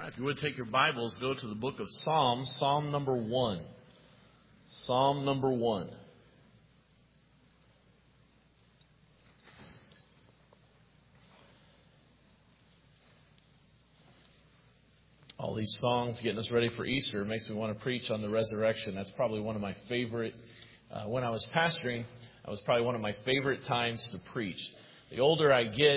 If you would take your Bibles, go to the book of Psalms, Psalm number 1. Psalm number 1. All these songs getting us ready for Easter makes me want to preach on the resurrection. That's probably one of my favorite, when I was pastoring, that was probably one of my favorite times to preach. The older I get,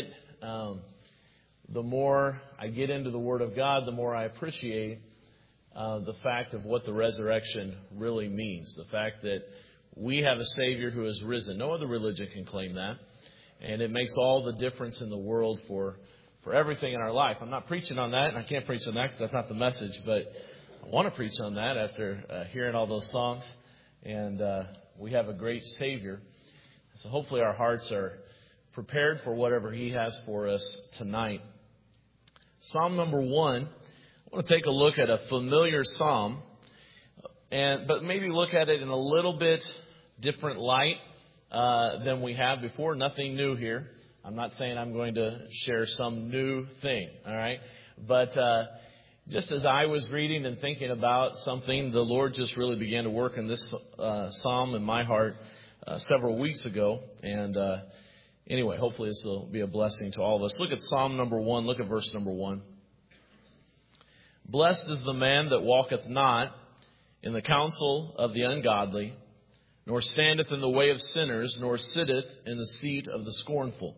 the more I get into the Word of God, the more I appreciate the fact of what the resurrection really means. The fact that we have a Savior who has risen. No other religion can claim that. And it makes all the difference in the world for everything in our life. I'm not preaching on that, and I can't preach on that because that's not the message. But I want to preach on that after hearing all those songs. And we have a great Savior. So hopefully our hearts are prepared for whatever He has for us tonight. Psalm number 1, I want to take a look at a familiar psalm, but maybe look at it in a little bit different light than we have before. Nothing new here. I'm not saying I'm going to share some new thing, all right? But just as I was reading and thinking about something, the Lord just really began to work in this psalm in my heart several weeks ago. And anyway, hopefully this will be a blessing to all of us. Look at Psalm number 1. Look at verse number 1. Blessed is the man that walketh not in the counsel of the ungodly, nor standeth in the way of sinners, nor sitteth in the seat of the scornful.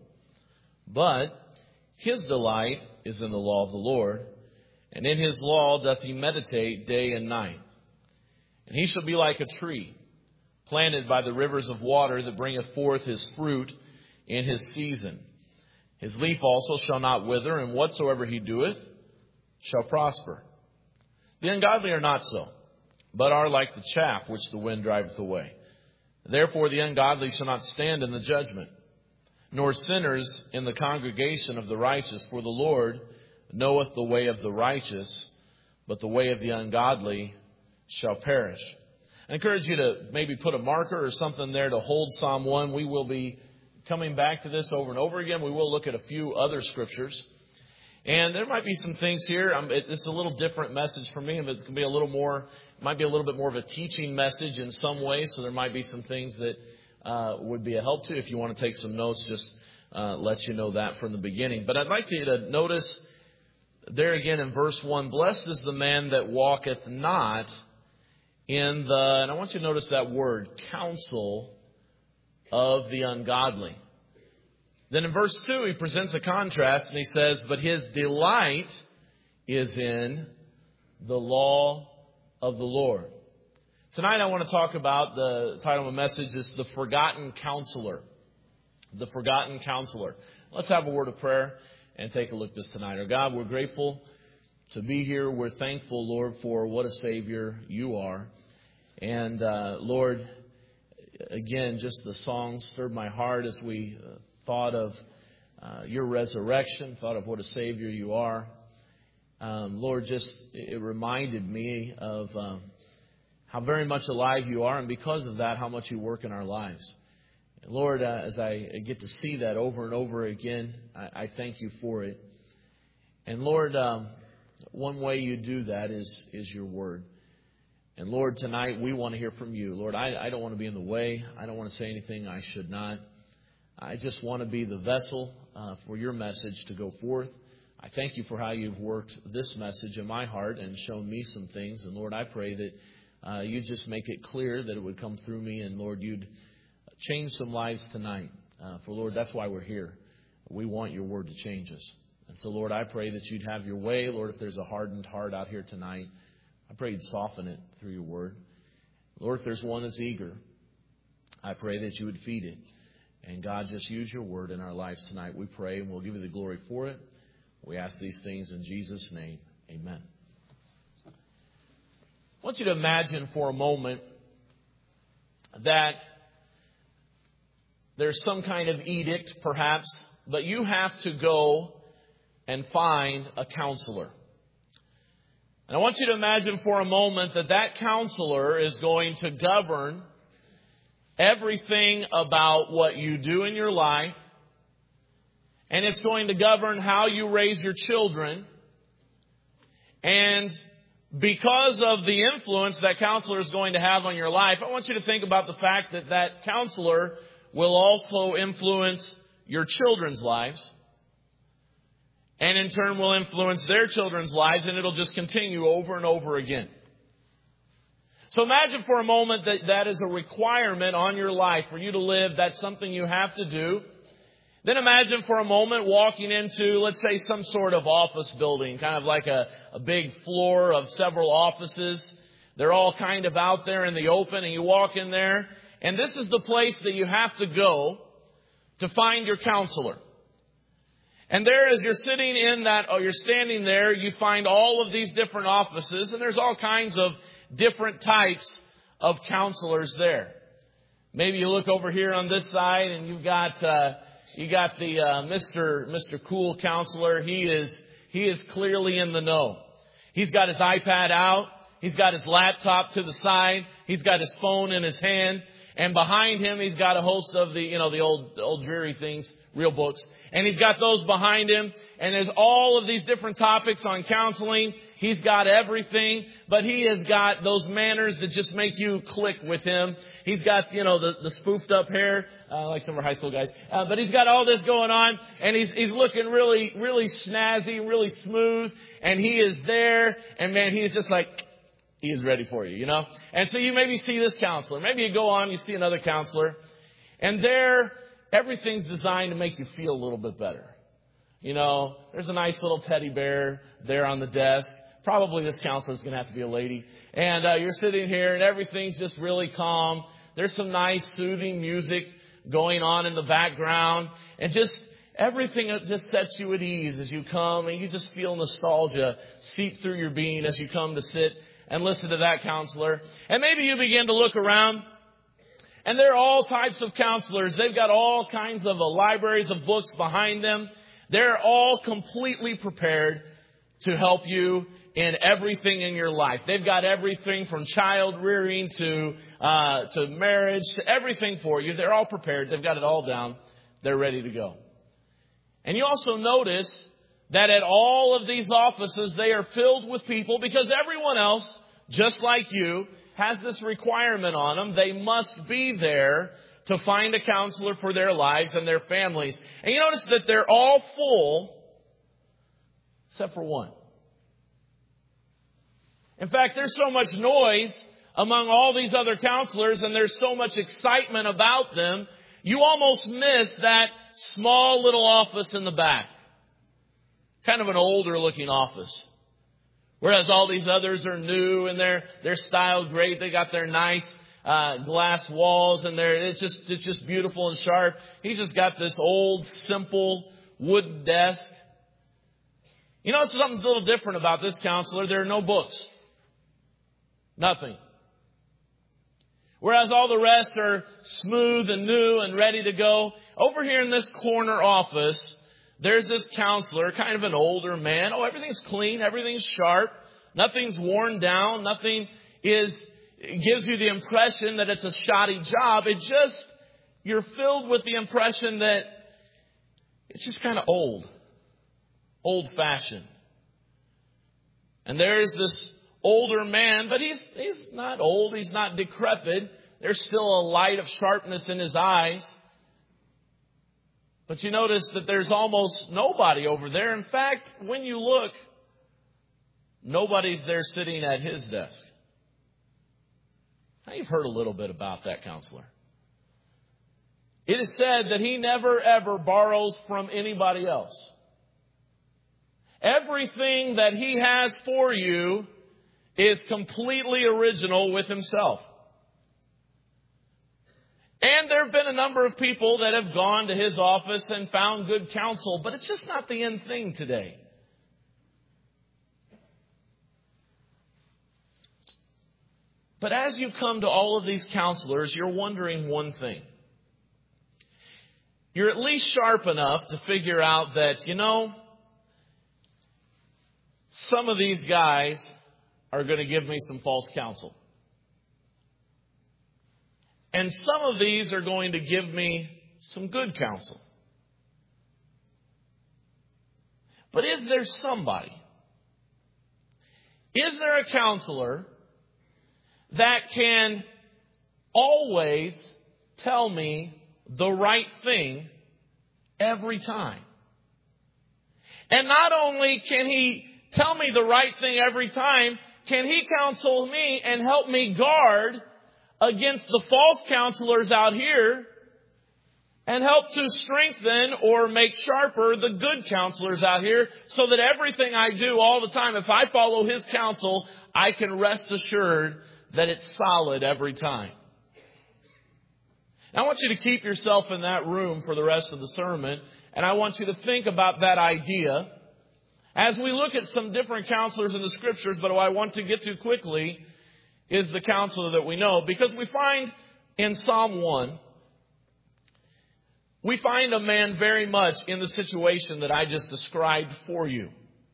But his delight is in the law of the Lord, and in his law doth he meditate day and night. And he shall be like a tree planted by the rivers of water, that bringeth forth his fruit in his season. His leaf also shall not wither, and whatsoever he doeth shall prosper. The ungodly are not so, but are like the chaff which the wind driveth away. Therefore the ungodly shall not stand in the judgment, nor sinners in the congregation of the righteous. For the Lord knoweth the way of the righteous, but the way of the ungodly shall perish. I encourage you to maybe put a marker or something there to hold Psalm 1. We will be coming back to this over and over again. We will look at a few other scriptures. And there might be some things here. It's a little different message for me. It's going to be a little more, might be a little bit more of a teaching message in some ways. So there might be some things that would be a help to. If you want to take some notes, just let you know that from the beginning. But I'd like you to notice there again in verse 1, blessed is the man that walketh not in the, and I want you to notice that word, counsel of the ungodly. Then in verse 2, he presents a contrast and he says, but his delight is in the law of the Lord. Tonight I want to talk about, the title of the message is The Forgotten Counselor. The Forgotten Counselor. Let's have a word of prayer and take a look at this tonight. Our God, we're grateful to be here. We're thankful, Lord, for what a Savior you are. And Lord, again, just the song stirred my heart as we thought of your resurrection, thought of what a Savior you are. Lord, just it reminded me of how very much alive you are, and because of that, how much you work in our lives. Lord, as I get to see that over and over again, I thank you for it. And Lord, one way you do that is your word. And Lord, tonight we want to hear from you. Lord, I don't want to be in the way. I don't want to say anything I should not. I just want to be the vessel for your message to go forth. I thank you for how you've worked this message in my heart and shown me some things. And Lord, I pray that you just make it clear that it would come through me. And Lord, you'd change some lives tonight. For Lord, that's why we're here. We want your word to change us. And so Lord, I pray that you'd have your way. Lord, if there's a hardened heart out here tonight, I pray you'd soften it through your word. Lord, if there's one that's eager, I pray that you would feed it. And God, just use your word in our lives tonight. We pray, and we'll give you the glory for it. We ask these things in Jesus' name. Amen. I want you to imagine for a moment that there's some kind of edict, perhaps, but you have to go and find a counselor. And I want you to imagine for a moment that that counselor is going to govern everything about what you do in your life. And it's going to govern how you raise your children. And because of the influence that counselor is going to have on your life, I want you to think about the fact that that counselor will also influence your children's lives. And in turn will influence their children's lives, and it'll just continue over and over again. So imagine for a moment that that is a requirement on your life for you to live. That's something you have to do. Then imagine for a moment walking into, let's say, some sort of office building, kind of like a big floor of several offices. They're all kind of out there in the open, and you walk in there, and this is the place that you have to go to find your counselor. And there, as you're sitting in that, or you're standing there, you find all of these different offices, and there's all kinds of different types of counselors there. Maybe you look over here on this side, and you got the Mr. Cool counselor. He is clearly in the know. He's got his iPad out. He's got his laptop to the side. He's got his phone in his hand. And behind him, he's got a host of the old dreary things, real books. And he's got those behind him. And there's all of these different topics on counseling. He's got everything, but he has got those manners that just make you click with him. He's got, the spoofed up hair, like some of our high school guys. But he's got all this going on, and he's looking really, really snazzy, really smooth. And he is there, and man, he's just like, he is ready for you, And so you maybe see this counselor. Maybe you go on, you see another counselor. And there, everything's designed to make you feel a little bit better. There's a nice little teddy bear there on the desk. Probably this counselor's going to have to be a lady. And you're sitting here and everything's just really calm. There's some nice soothing music going on in the background. And just everything just sets you at ease as you come. And you just feel nostalgia seep through your being as you come to sit and listen to that counselor. And maybe you begin to look around. And there are all types of counselors. They've got all kinds of libraries of books behind them. They're all completely prepared to help you in everything in your life. They've got everything from child rearing to marriage to everything for you. They're all prepared. They've got it all down. They're ready to go. And you also notice that at all of these offices, they are filled with people because everyone else, just like you, has this requirement on them. They must be there to find a counselor for their lives and their families. And you notice that they're all full except for one. In fact, there's so much noise among all these other counselors and there's so much excitement about them, you almost miss that small little office in the back. Kind of an older looking office. Whereas all these others are new and they're styled great. They got their nice glass walls and it's just beautiful and sharp. He's just got this old, simple wood desk. It's something a little different about this counselor. There are no books. Nothing. Whereas all the rest are smooth and new and ready to go. Over here in this corner office, there's this counselor, kind of an older man. Oh, everything's clean. Everything's sharp. Nothing's worn down. Nothing gives you the impression that it's a shoddy job. You're filled with the impression that it's just kind of old-fashioned. And there's this older man, but he's not old. He's not decrepit. There's still a light of sharpness in his eyes. But you notice that there's almost nobody over there. In fact, when you look, nobody's there sitting at his desk. Now, you've heard a little bit about that counselor. It is said that he never, ever borrows from anybody else. Everything that he has for you is completely original with himself. And there have been a number of people that have gone to his office and found good counsel, but it's just not the end thing today. But as you come to all of these counselors, you're wondering one thing. You're at least sharp enough to figure out that, some of these guys are going to give me some false counsel. And some of these are going to give me some good counsel. But is there somebody? Is there a counselor that can always tell me the right thing every time? And not only can he tell me the right thing every time, can he counsel me and help me guard against the false counselors out here and help to strengthen or make sharper the good counselors out here so that everything I do all the time, if I follow his counsel, I can rest assured that it's solid every time. Now, I want you to keep yourself in that room for the rest of the sermon, and I want you to think about that idea as we look at some different counselors in the Scriptures. But what I want to get to quickly is the counselor that we know, because we find in Psalm 1, we find a man very much in the situation that I just described for you.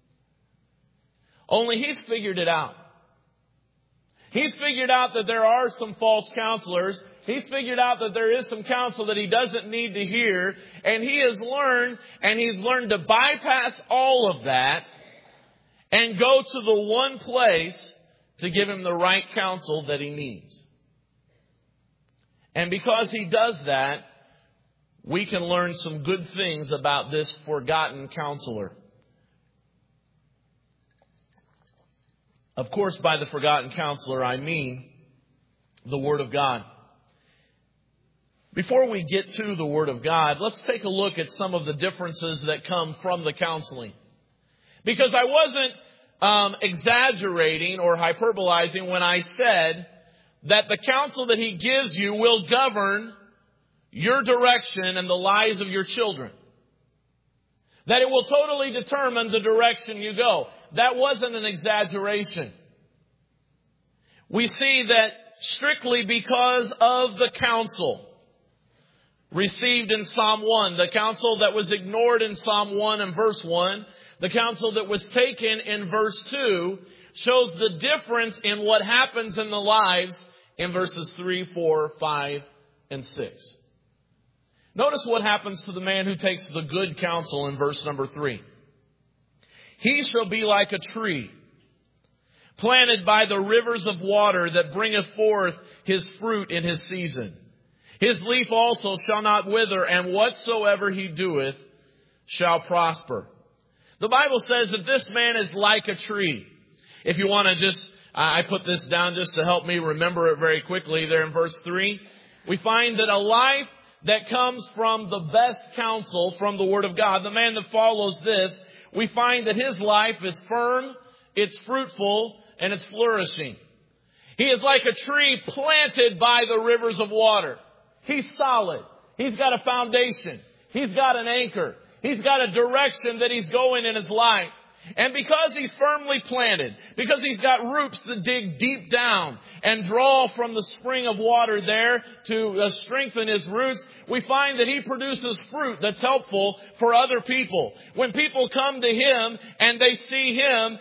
Only he's figured it out. He's figured out that there are some false counselors. He's figured out that there is some counsel that he doesn't need to hear. And he's learned to bypass all of that and go to the one place to give him the right counsel that he needs. And because he does that, we can learn some good things about this forgotten counselor. Of course, by the forgotten counselor, I mean the Word of God. Before we get to the Word of God, let's take a look at some of the differences that come from the counseling. Because I wasn't exaggerating or hyperbolizing when I said that the counsel that he gives you will govern your direction and the lives of your children. That it will totally determine the direction you go. That wasn't an exaggeration. We see that strictly because of the counsel received in Psalm 1, the counsel that was ignored in Psalm 1 and verse 1, the counsel that was taken in verse 2, shows the difference in what happens in the lives in verses 3, 4, 5, and 6. Notice what happens to the man who takes the good counsel in verse number 3. He shall be like a tree planted by the rivers of water that bringeth forth his fruit in his season. His leaf also shall not wither, and whatsoever he doeth shall prosper. The Bible says that this man is like a tree. If you want to I put this down just to help me remember it very quickly there in verse 3. We find that a life that comes from the best counsel from the Word of God, the man that follows this, we find that his life is firm, it's fruitful, and it's flourishing. He is like a tree planted by the rivers of water. He's solid. He's got a foundation. He's got an anchor. He's got a direction that he's going in his life. And because he's firmly planted, because he's got roots that dig deep down and draw from the spring of water there to strengthen his roots, we find that he produces fruit that's helpful for other people. When people come to him and they see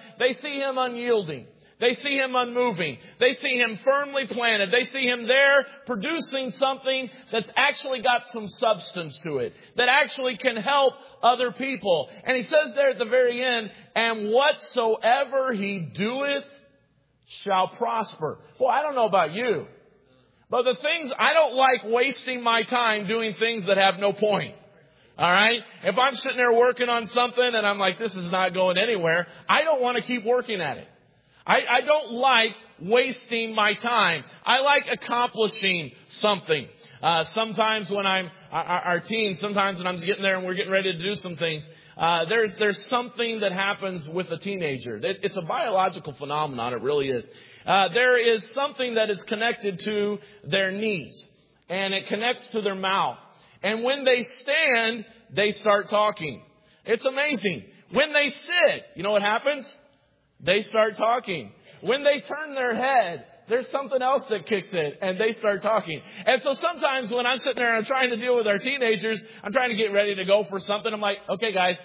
him unyielding. They see him unmoving. They see him firmly planted. They see him there producing something that's actually got some substance to it, that actually can help other people. And he says there at the very end, and whatsoever he doeth shall prosper. Well, I don't know about you, but the things, I don't like wasting my time doing things that have no point. All right? If I'm sitting there working on something and I'm like, this is not going anywhere, I don't want to keep working at it. I don't like wasting my time. I like accomplishing something. Sometimes when our teens, sometimes when I'm getting there and we're getting ready to do some things, there's something that happens with a teenager. It's a biological phenomenon. It really is. There is something that is connected to their knees, and it connects to their mouth. And when they stand, they start talking. It's amazing. When they sit, you know what happens? They start talking. When they turn their head, there's something else that kicks in and they start talking. And so sometimes when I'm sitting there and I'm trying to deal with our teenagers, I'm trying to get ready to go for something. I'm like, okay, guys.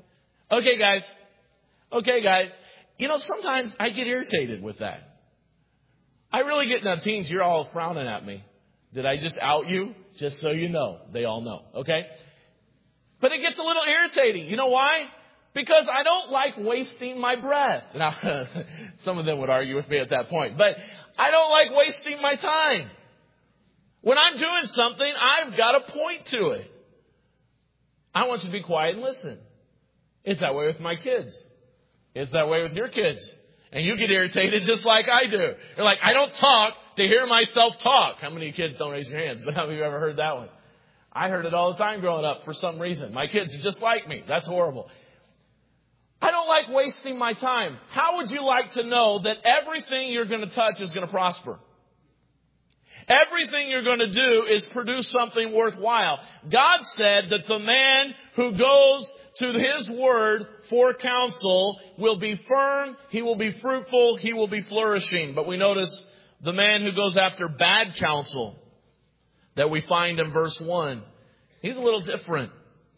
You know, sometimes I get irritated with that. I really get, now teens, you're all frowning at me. Did I just out you? Just so you know. They all know. Okay. But it gets a little irritating. You know why? Because I don't like wasting my breath. Now, some of them would argue with me at that point. But I don't like wasting my time. When I'm doing something, I've got to point to it. I want you to be quiet and listen. It's that way with my kids. It's that way with your kids. And you get irritated just like I do. You're like, I don't talk to hear myself talk. How many kids don't raise your hands? But how many of you ever heard that one? I heard it all the time growing up for some reason. My kids are just like me. That's horrible. I don't like wasting my time. How would you like to know that everything you're going to touch is going to prosper? Everything you're going to do is produce something worthwhile. God said that the man who goes to His Word for counsel will be firm, he will be fruitful, he will be flourishing. But we notice the man who goes after bad counsel that we find in verse 1, he's a little different.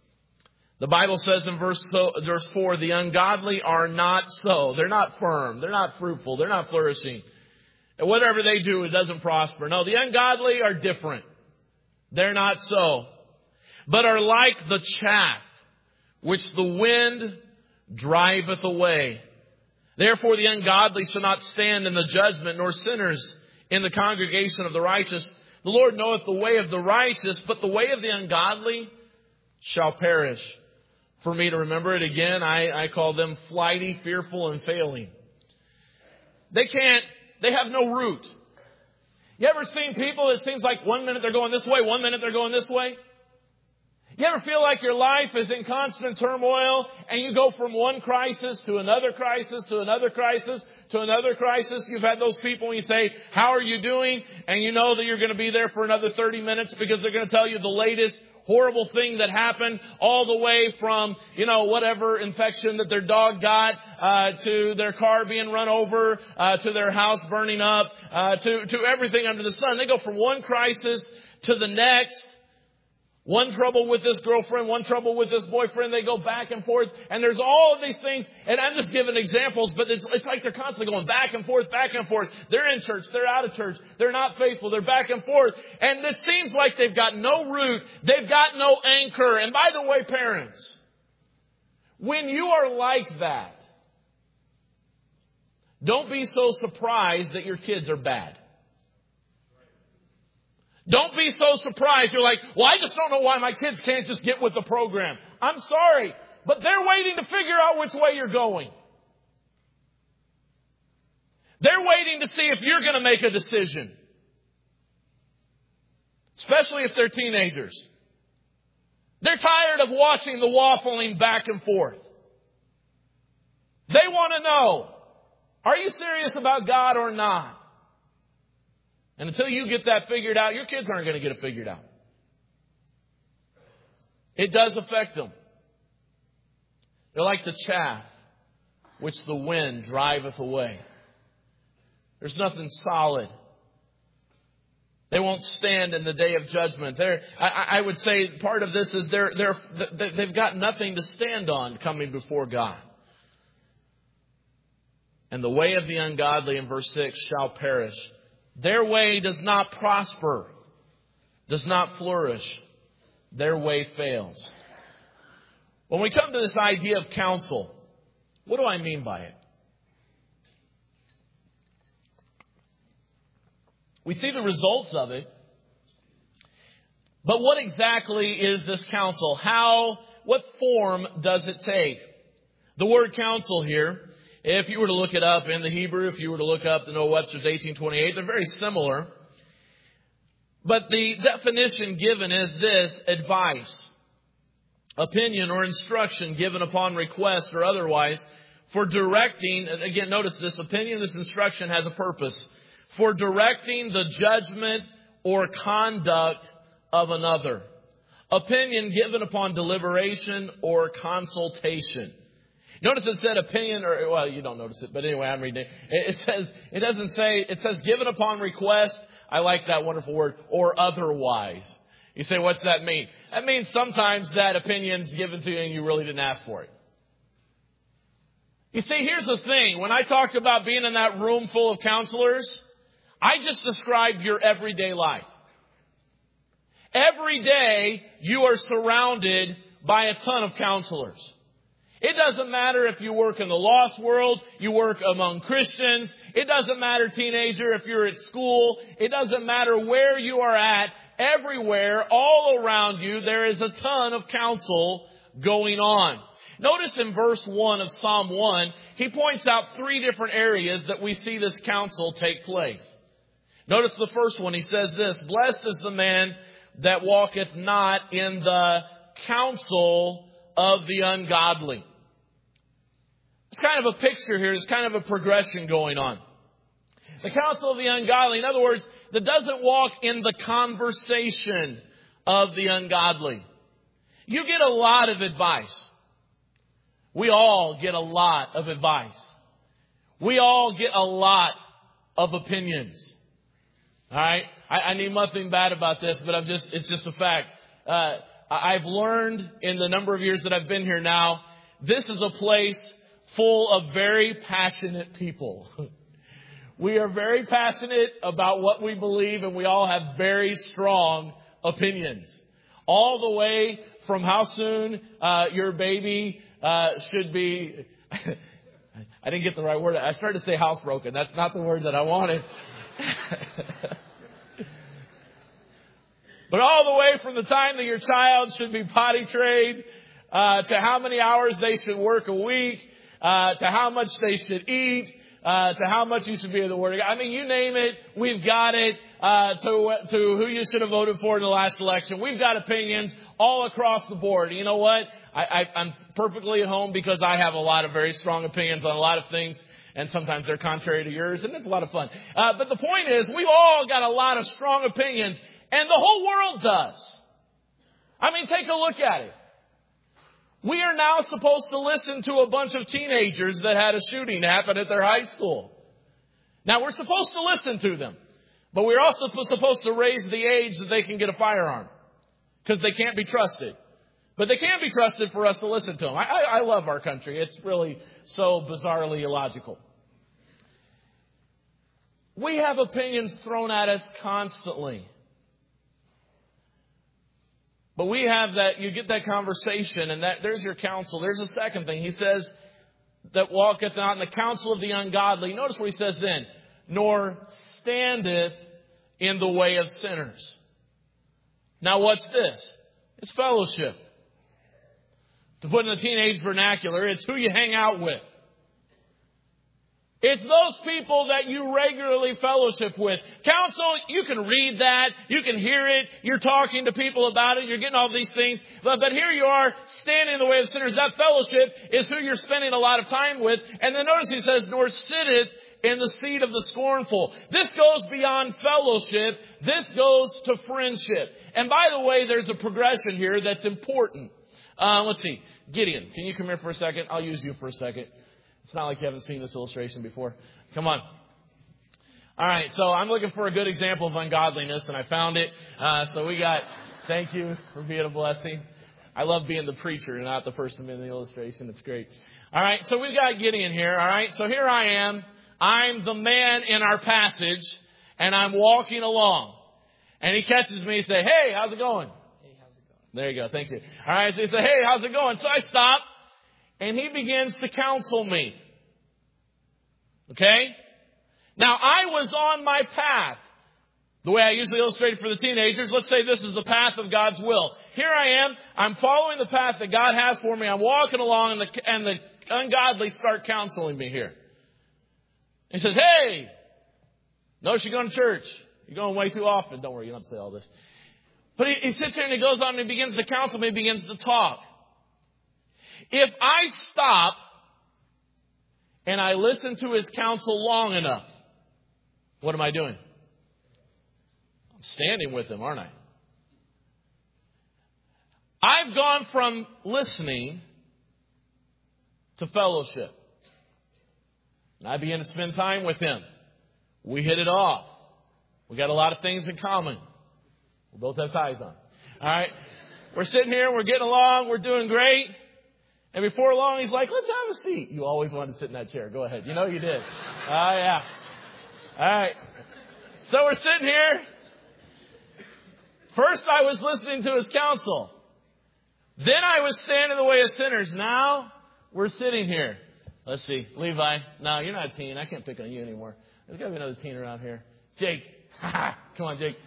The Bible says in verse 4, the ungodly are not so. They're not firm. They're not fruitful. They're not flourishing. And whatever they do, it doesn't prosper. No, the ungodly are different. They're not so. But are like the chaff which the wind driveth away. Therefore the ungodly shall not stand in the judgment, nor sinners in the congregation of the righteous. The Lord knoweth the way of the righteous, but the way of the ungodly shall perish. For me to remember it again, I call them flighty, fearful, and failing. They have no root. You ever seen people, it seems like 1 minute they're going this way, 1 minute they're going this way? You ever feel like your life is in constant turmoil and you go from one crisis to another crisis to another crisis to another crisis? You've had those people when you say, how are you doing? And you know that you're going to be there for another 30 minutes because they're going to tell you the latest horrible thing that happened, all the way from, whatever infection that their dog got, to their car being run over, to their house burning up, to everything under the sun. They go from one crisis to the next. One trouble with this girlfriend, one trouble with this boyfriend. They go back and forth. And there's all of these things. And I'm just giving examples, but it's like they're constantly going back and forth, back and forth. They're in church. They're out of church. They're not faithful. They're back and forth. And it seems like they've got no root. They've got no anchor. And by the way, parents, when you are like that, don't be so surprised that your kids are bad. Don't be so surprised. You're like, well, I just don't know why my kids can't just get with the program. I'm sorry, but they're waiting to figure out which way you're going. They're waiting to see if you're going to make a decision. Especially if they're teenagers. They're tired of watching the waffling back and forth. They want to know, are you serious about God or not? And until you get that figured out, your kids aren't going to get it figured out. It does affect them. They're like the chaff which the wind driveth away. There's nothing solid. They won't stand in the day of judgment. I would say part of this is they've got nothing to stand on coming before God. And the way of the ungodly, in verse 6, shall perish. Their way does not prosper, does not flourish. Their way fails. When we come to this idea of counsel, what do I mean by it? We see the results of it. But what exactly is this counsel? What form does it take? The word counsel here, if you were to look it up in the Hebrew, if you were to look up the Noah Webster's 1828, they're very similar. But the definition given is this: advice, opinion, or instruction given upon request or otherwise for directing. And again, notice this opinion, this instruction has a purpose. For directing the judgment or conduct of another. Opinion given upon deliberation or consultation. Notice it said opinion, or, well, you don't notice it, but anyway, I'm reading it. It says given upon request. I like that wonderful word, or otherwise. You say, what's that mean? That means sometimes that opinion's given to you and you really didn't ask for it. You see, here's the thing. When I talked about being in that room full of counselors, I just described your everyday life. Every day you are surrounded by a ton of counselors. It doesn't matter if you work in the lost world, you work among Christians. It doesn't matter, teenager, if you're at school. It doesn't matter where you are at. Everywhere, all around you, there is a ton of counsel going on. Notice in verse 1 of Psalm 1, he points out 3 different areas that we see this counsel take place. Notice the first one. He says this, "Blessed is the man that walketh not in the counsel of the ungodly." It's kind of a picture here. It's kind of a progression going on. The counsel of the ungodly, in other words, that doesn't walk in the conversation of the ungodly. You get a lot of advice. We all get a lot of advice. We all get a lot of opinions. All right? I mean nothing bad about this, but it's just a fact. I've learned in the number of years that I've been here now, this is a place full of very passionate people. We are very passionate about what we believe, and we all have very strong opinions. All the way from how soon your baby should be... I didn't get the right word. I started to say housebroken. That's not the word that I wanted. But all the way from the time that your child should be potty trained, to how many hours they should work a week, to how much they should eat, to how much you should be in the Word of God. I mean, you name it, we've got it, to who you should have voted for in the last election. We've got opinions all across the board. You know what? I'm perfectly at home because I have a lot of very strong opinions on a lot of things. And sometimes they're contrary to yours, and it's a lot of fun. But the point is, we've all got a lot of strong opinions, and the whole world does. I mean, take a look at it. We are now supposed to listen to a bunch of teenagers that had a shooting happen at their high school. Now, we're supposed to listen to them, but we're also supposed to raise the age that they can get a firearm, because they can't be trusted. But they can be trusted for us to listen to them. I love our country. It's really so bizarrely illogical. We have opinions thrown at us constantly. But we have that, you get that conversation, and that there's your counsel. There's a second thing. He says, that walketh not in the counsel of the ungodly. Notice what he says then. Nor standeth in the way of sinners. Now what's this? It's fellowship. To put in the teenage vernacular, it's who you hang out with. It's those people that you regularly fellowship with. Counsel, you can read that. You can hear it. You're talking to people about it. You're getting all these things. But here you are, standing in the way of sinners. That fellowship is who you're spending a lot of time with. And then notice he says, nor sitteth in the seat of the scornful. This goes beyond fellowship. This goes to friendship. And by the way, there's a progression here that's important. Let's see. Gideon, can you come here for a second? I'll use you for a second. It's not like you haven't seen this illustration before. Come on. All right, so I'm looking for a good example of ungodliness, and I found it. So we got, thank you for being a blessing. I love being the preacher and not the person in the illustration. It's great. All right, so we've got Gideon here. All right, so here I am. I'm the man in our passage, and I'm walking along. And he catches me and says, hey, how's it going? Hey, how's it going? There you go, thank you. All right, so he said, hey, how's it going? So I stop. And he begins to counsel me. Okay? Now, I was on my path. The way I usually illustrate it for the teenagers, let's say this is the path of God's will. Here I am. I'm following the path that God has for me. I'm walking along, and the ungodly start counseling me here. He says, hey, notice you're going to church. You're going way too often. Don't worry, you don't have to say all this. But he sits there and he goes on and he begins to counsel me. He begins to talk. If I stop and I listen to his counsel long enough, what am I doing? I'm standing with him, aren't I? I've gone from listening to fellowship. And I began to spend time with him. We hit it off. We got a lot of things in common. We both have ties on. All right. We're sitting here. We're getting along. We're doing great. And before long, he's like, let's have a seat. You always wanted to sit in that chair. Go ahead. You know you did. Oh, yeah. All right. So we're sitting here. First, I was listening to his counsel. Then I was standing in the way of sinners. Now, we're sitting here. Let's see. Levi. No, you're not a teen. I can't pick on you anymore. There's got to be another teen around here. Jake. Come on, Jake.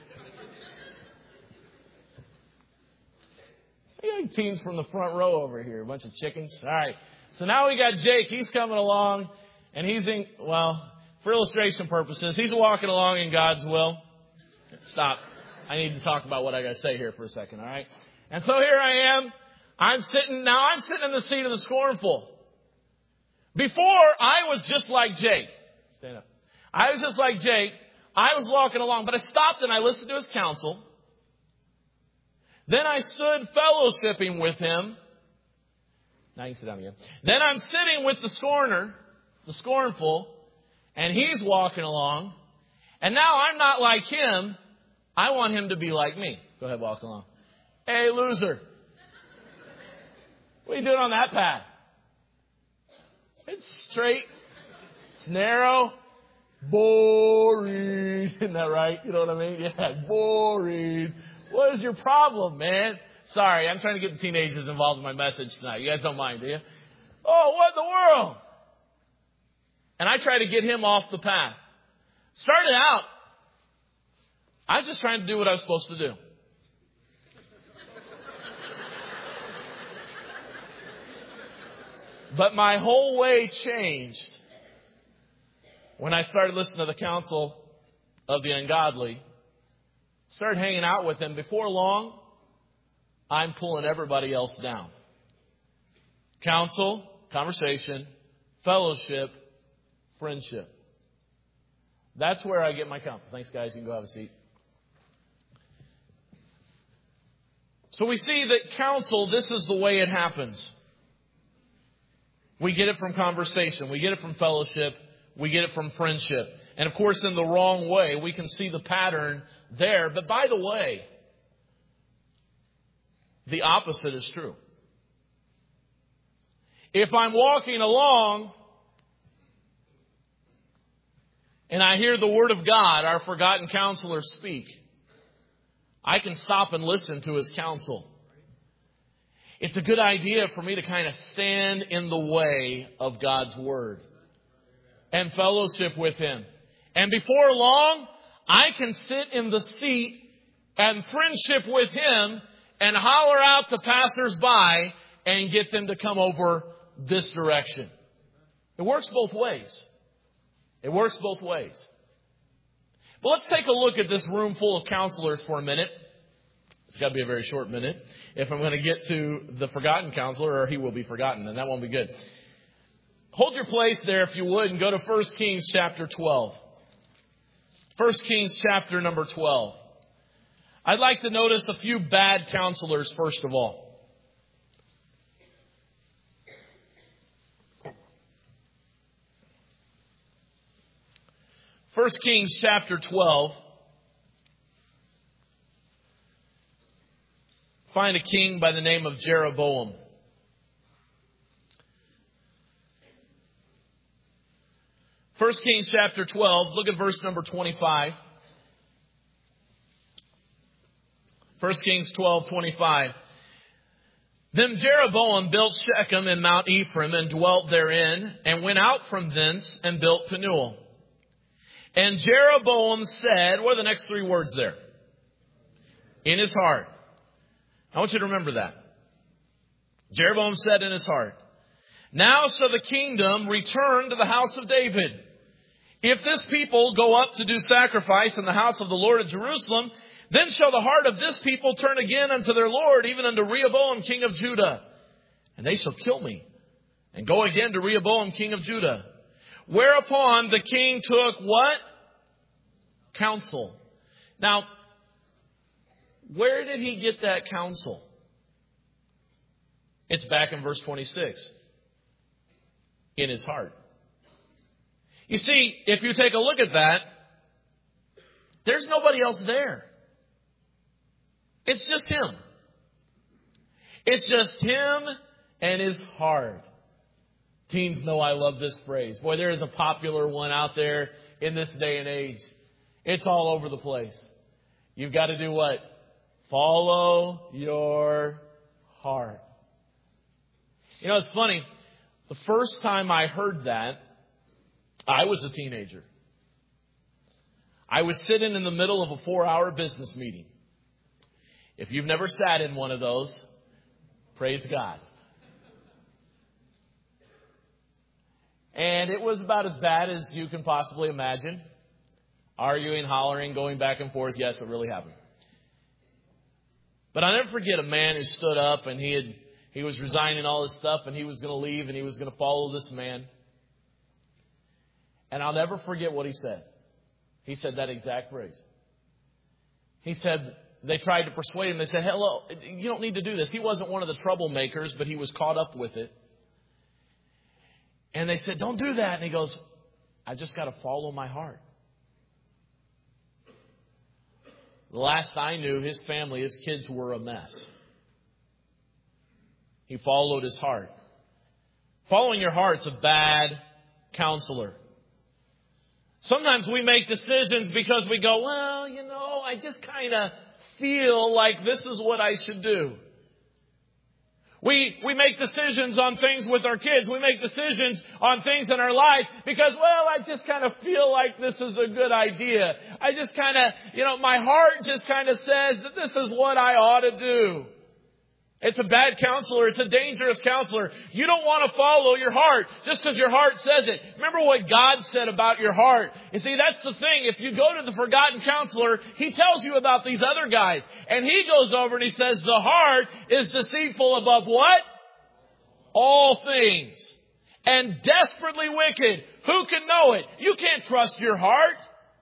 I got teens from the front row over here. A bunch of chickens. All right. So now we got Jake. He's coming along. And he's in, well, for illustration purposes, he's walking along in God's will. Stop. I need to talk about what I got to say here for a second. All right. And so here I am. I'm sitting in the seat of the scornful. Before, I was just like Jake. Stand up. I was just like Jake. I was walking along, but I stopped and I listened to his counsel. Then I stood fellowshipping with him. Now you can sit down again. Then I'm sitting with the scorner, the scornful, and he's walking along. And now I'm not like him. I want him to be like me. Go ahead, walk along. Hey, loser. What are you doing on that path? It's straight. It's narrow. Boring. Isn't that right? You know what I mean? Yeah, boring. What is your problem, man? Sorry, I'm trying to get the teenagers involved in my message tonight. You guys don't mind, do you? Oh, what in the world? And I try to get him off the path. Started out, I was just trying to do what I was supposed to do. But my whole way changed when I started listening to the counsel of the ungodly. Started hanging out with them. Before long, I'm pulling everybody else down. Counsel, conversation, fellowship, friendship. That's where I get my counsel. Thanks, guys. You can go have a seat. So we see that counsel, this is the way it happens. We get it from conversation. We get it from fellowship. We get it from friendship. And of course, in the wrong way, we can see the pattern there. But by the way, the opposite is true. If I'm walking along and I hear the Word of God, our forgotten counselor, speak, I can stop and listen to his counsel. It's a good idea for me to kind of stand in the way of God's Word and fellowship with Him. And before long, I can sit in the seat and friendship with Him and holler out to passers-by and get them to come over this direction. It works both ways. It works both ways. But let's take a look at this room full of counselors for a minute. It's got to be a very short minute if I'm going to get to the forgotten counselor, or he will be forgotten, and that won't be good. Hold your place there, if you would, and go to 1 Kings chapter 12. 1 Kings chapter number 12. I'd like to notice a few bad counselors first of all. First Kings chapter 12. Find a king by the name of Jeroboam. First Kings chapter 12, look at verse number 25. 1 Kings 12:25. Then Jeroboam built Shechem in Mount Ephraim and dwelt therein, and went out from thence and built Penuel. And Jeroboam said, what are the next three words there? In his heart. I want you to remember that. Jeroboam said in his heart, now shall the kingdom return to the house of David. If this people go up to do sacrifice in the house of the Lord at Jerusalem, then shall the heart of this people turn again unto their Lord, even unto Rehoboam, king of Judah. And they shall kill me, and go again to Rehoboam, king of Judah. Whereupon the king took what? Counsel. Now, where did he get that counsel? It's back in verse 26. In his heart. You see, if you take a look at that, there's nobody else there. It's just him. It's just him and his heart. Teens know I love this phrase. Boy, there is a popular one out there in this day and age. It's all over the place. You've got to do what? Follow your heart. You know, it's funny. The first time I heard that, I was a teenager. I was sitting in the middle of a 4-hour business meeting. If you've never sat in one of those, praise God. And it was about as bad as you can possibly imagine. Arguing, hollering, going back and forth. Yes, it really happened. But I'll never forget a man who stood up and he was resigning all his stuff and he was going to leave and he was going to follow this man. And I'll never forget what he said. He said that exact phrase. He said, they tried to persuade him. They said, hello, you don't need to do this. He wasn't one of the troublemakers, but he was caught up with it. And they said, don't do that. And he goes, I just got to follow my heart. The last I knew, his family, his kids were a mess. He followed his heart. Following your heart's a bad counselor. Sometimes we make decisions because we go, well, I just kind of feel like this is what I should do. We make decisions on things with our kids. We make decisions on things in our life because, well, I just kind of feel like this is a good idea. I just kind of, my heart just kind of says that this is what I ought to do. It's a bad counselor. It's a dangerous counselor. You don't want to follow your heart just because your heart says it. Remember what God said about your heart. You see, that's the thing. If you go to the forgotten counselor, he tells you about these other guys. And he goes over and he says, the heart is deceitful above what? All things. And desperately wicked. Who can know it? You can't trust your heart.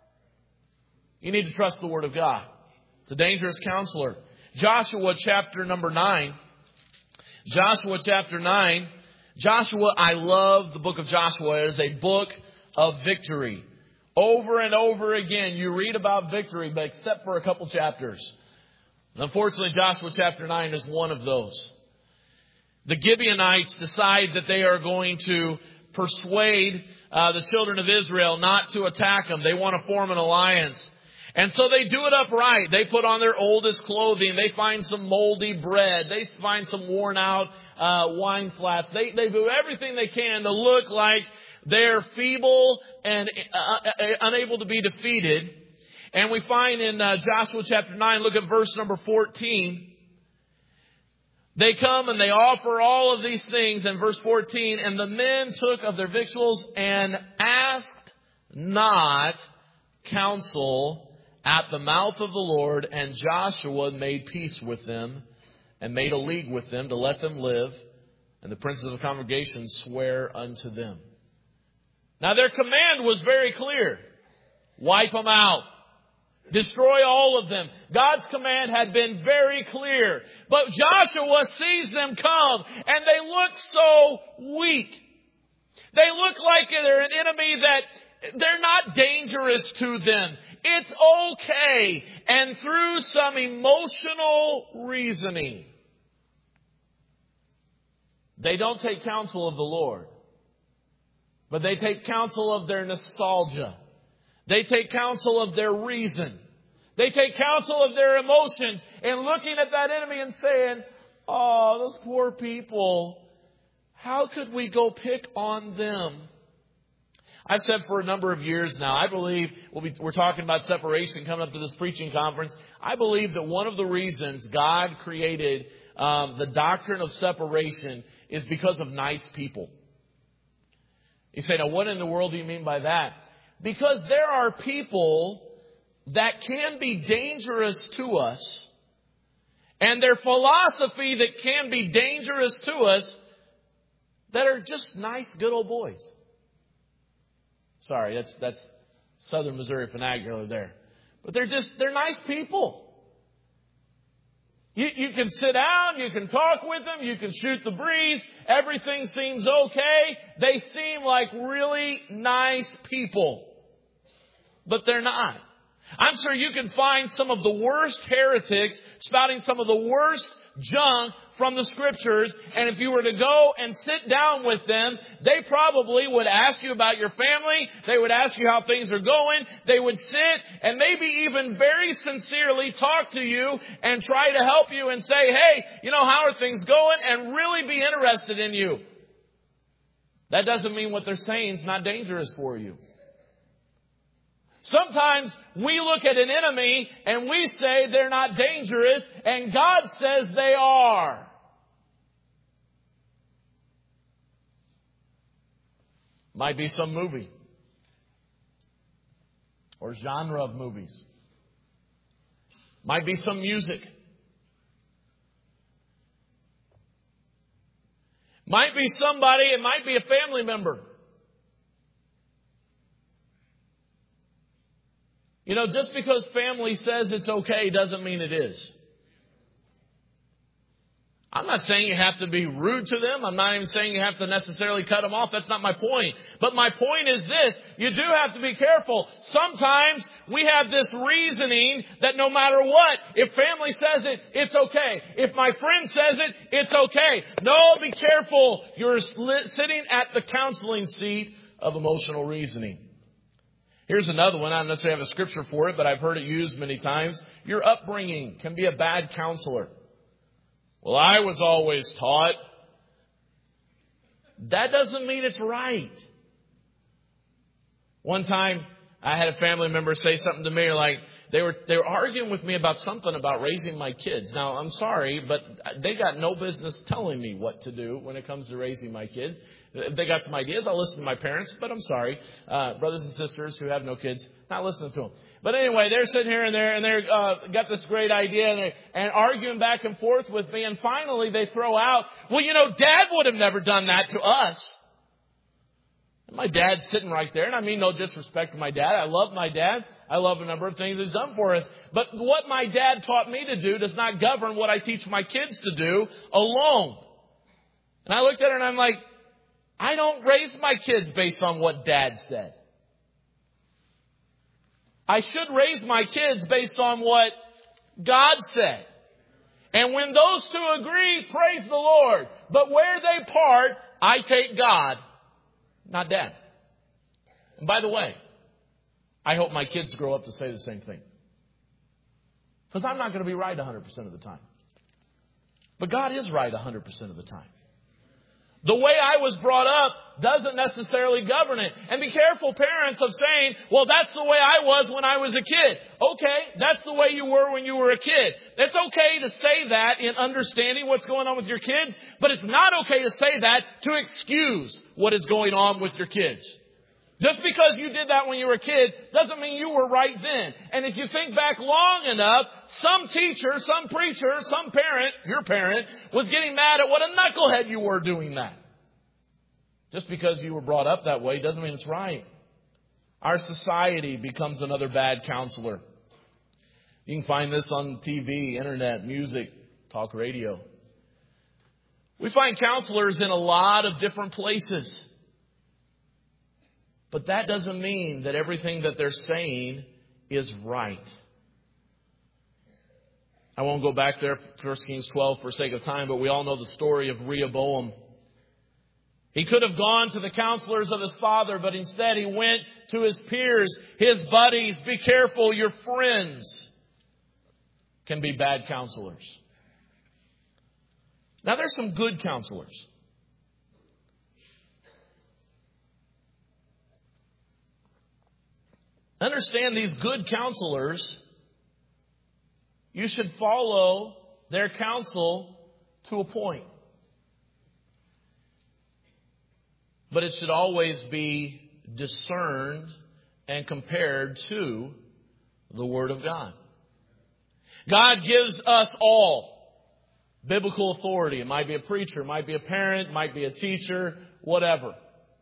You need to trust the Word of God. It's a dangerous counselor. Joshua chapter number 9. Joshua chapter 9. Joshua, I love the book of Joshua. It is a book of victory. Over and over again, you read about victory, but except for a couple chapters. Unfortunately, Joshua chapter 9 is one of those. The Gibeonites decide that they are going to persuade the children of Israel not to attack them. They want to form an alliance. And so they do it upright. They put on their oldest clothing. They find some moldy bread. They find some worn out wine flasks. They do everything they can to look like they're feeble and unable to be defeated. And we find in Joshua chapter 9, look at verse number 14. They come and they offer all of these things in verse 14. And the men took of their victuals and asked not counsel at the mouth of the Lord, and Joshua made peace with them and made a league with them to let them live. And the princes of the congregation swear unto them. Now their command was very clear. Wipe them out. Destroy all of them. God's command had been very clear. But Joshua sees them come and they look so weak. They look like they're an enemy that they're not dangerous to them. It's okay. And through some emotional reasoning, they don't take counsel of the Lord, but they take counsel of their nostalgia. They take counsel of their reason. They take counsel of their emotions and looking at that enemy and saying, oh, those poor people, how could we go pick on them? I've said for a number of years now, I believe we're talking about separation coming up to this preaching conference. I believe that one of the reasons God created the doctrine of separation is because of nice people. You say, now what in the world do you mean by that? Because there are people that can be dangerous to us, and their philosophy that can be dangerous to us that are just nice, good old boys. Sorry, that's Southern Missouri vernacular there. But they're nice people. You can sit down, you can talk with them, you can shoot the breeze. Everything seems okay. They seem like really nice people. But they're not. I'm sure you can find some of the worst heretics spouting some of the worst junk from the Scriptures, and if you were to go and sit down with them, they probably would ask you about your family. They would ask you how things are going. They would sit and maybe even very sincerely talk to you and try to help you and say, hey, how are things going? And really be interested in you. That doesn't mean what they're saying is not dangerous for you. Sometimes we look at an enemy and we say they're not dangerous, and God says they are. Might be some movie or genre of movies. Might be some music. Might be somebody, it might be a family member. You know, just because family says it's okay doesn't mean it is. I'm not saying you have to be rude to them. I'm not even saying you have to necessarily cut them off. That's not my point. But my point is this. You do have to be careful. Sometimes we have this reasoning that no matter what, if family says it, it's okay. If my friend says it, it's okay. No, be careful. You're sitting at the counseling seat of emotional reasoning. Here's another one. I don't necessarily have a scripture for it, but I've heard it used many times. Your upbringing can be a bad counselor. Well, I was always taught. That doesn't mean it's right. One time, I had a family member say something to me like they were arguing with me about something about raising my kids. Now, I'm sorry, but they got no business telling me what to do when it comes to raising my kids. If they got some ideas, I'll listen to my parents, but I'm sorry. Brothers and sisters who have no kids, not listening to them. But anyway, they're sitting here and they're got this great idea and arguing back and forth with me. And finally they throw out, well, you know, Dad would have never done that to us. And my dad's sitting right there. And I mean no disrespect to my dad. I love my dad. I love a number of things he's done for us. But what my dad taught me to do does not govern what I teach my kids to do alone. And I looked at her and I'm like, I don't raise my kids based on what Dad said. I should raise my kids based on what God said. And when those two agree, praise the Lord. But where they part, I take God, not Dad. And by the way, I hope my kids grow up to say the same thing. Because I'm not going to be right 100% of the time. But God is right 100% of the time. The way I was brought up doesn't necessarily govern it. And be careful, parents, of saying, well, that's the way I was when I was a kid. Okay, that's the way you were when you were a kid. It's okay to say that in understanding what's going on with your kids, but it's not okay to say that to excuse what is going on with your kids. Just because you did that when you were a kid doesn't mean you were right then. And if you think back long enough, some teacher, some preacher, some parent, your parent, was getting mad at what a knucklehead you were doing that. Just because you were brought up that way doesn't mean it's right. Our society becomes another bad counselor. You can find this on TV, internet, music, talk radio. We find counselors in a lot of different places. But that doesn't mean that everything that they're saying is right. I won't go back there, 1 Kings 12, for sake of time, but we all know the story of Rehoboam. He could have gone to the counselors of his father, but instead he went to his peers, his buddies. Be careful, your friends can be bad counselors. Now, there's some good counselors. Understand, these good counselors, you should follow their counsel to a point. But it should always be discerned and compared to the Word of God. God gives us all biblical authority. It might be a preacher, it might be a parent, it might be a teacher, whatever.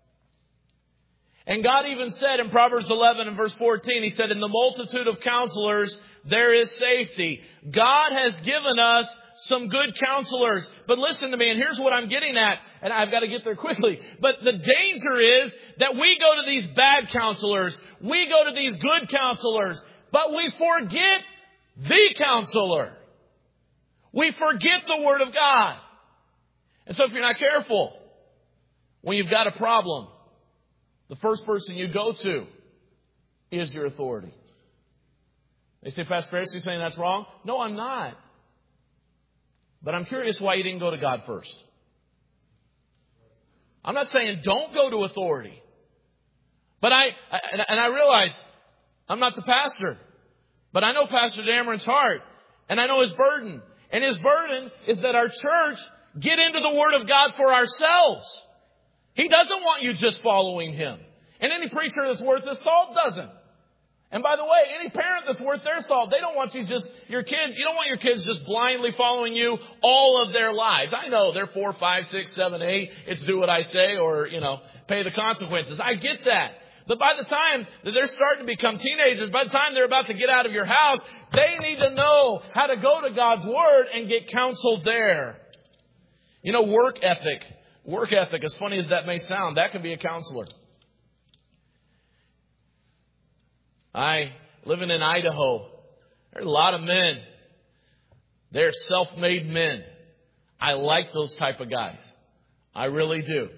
And God even said in Proverbs 11 and verse 14, He said, in the multitude of counselors, there is safety. God has given us some good counselors. But listen to me, and here's what I'm getting at, and I've got to get there quickly. But the danger is that we go to these bad counselors. We go to these good counselors, but we forget the counselor. We forget the Word of God. And so if you're not careful, when you've got a problem, the first person you go to is your authority. They say, Pastor Ferris, you're saying that's wrong? No, I'm not. But I'm curious why you didn't go to God first. I'm not saying don't go to authority. But I realize I'm not the pastor. But I know Pastor Dameron's heart. And I know his burden. And his burden is that our church get into the Word of God for ourselves. He doesn't want you just following him. And any preacher that's worth his salt doesn't. And by the way, any parent that's worth their salt, they don't want you don't want your kids just blindly following you all of their lives. I know they're 4, 5, 6, 7, 8. It's do what I say or, pay the consequences. I get that. But by the time that they're starting to become teenagers, by the time they're about to get out of your house, they need to know how to go to God's Word and get counsel there. Work ethic. Work ethic, as funny as that may sound, that can be a counselor. Living in Idaho, there's a lot of men. They're self-made men. I like those type of guys. I really do.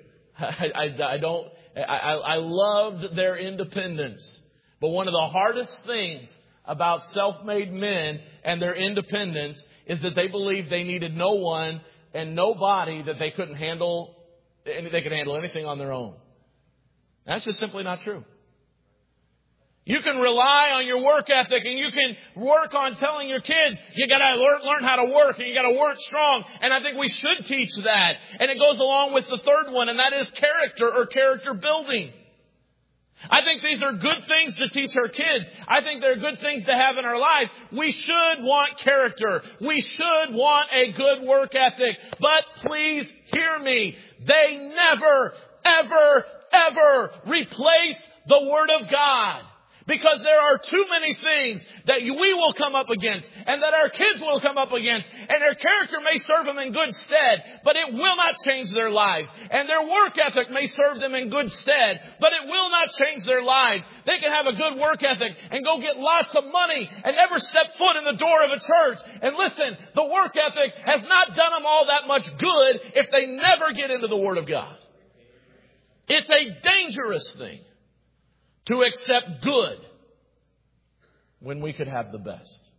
I loved their independence. But one of the hardest things about self-made men and their independence is that they believed they needed no one and nobody, that they could handle anything on their own. That's just simply not true. You can rely on your work ethic and you can work on telling your kids, you got to learn how to work and you got to work strong. And I think we should teach that. And it goes along with the third one, and that is character or character building. I think these are good things to teach our kids. I think they're good things to have in our lives. We should want character. We should want a good work ethic. But please hear me. They never, ever, ever replace the Word of God. Because there are too many things that we will come up against and that our kids will come up against. And their character may serve them in good stead, but it will not change their lives. And their work ethic may serve them in good stead, but it will not change their lives. They can have a good work ethic and go get lots of money and never step foot in the door of a church. And listen, the work ethic has not done them all that much good if they never get into the Word of God. It's a dangerous thing to accept good when we could have the best.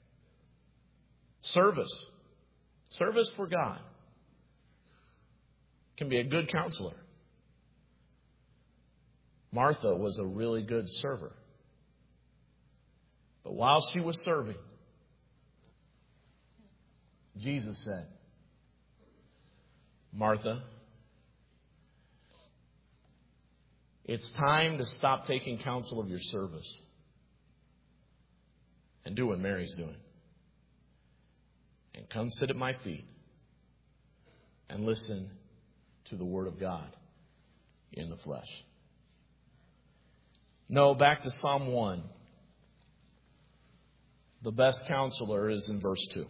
Service for God can be a good counselor. Martha was a really good server. But while she was serving, Jesus said, Martha, it's time to stop taking counsel of your service and do what Mary's doing. And come sit at my feet and listen to the Word of God in the flesh. No, back to Psalm 1. The best counselor is in verse 2.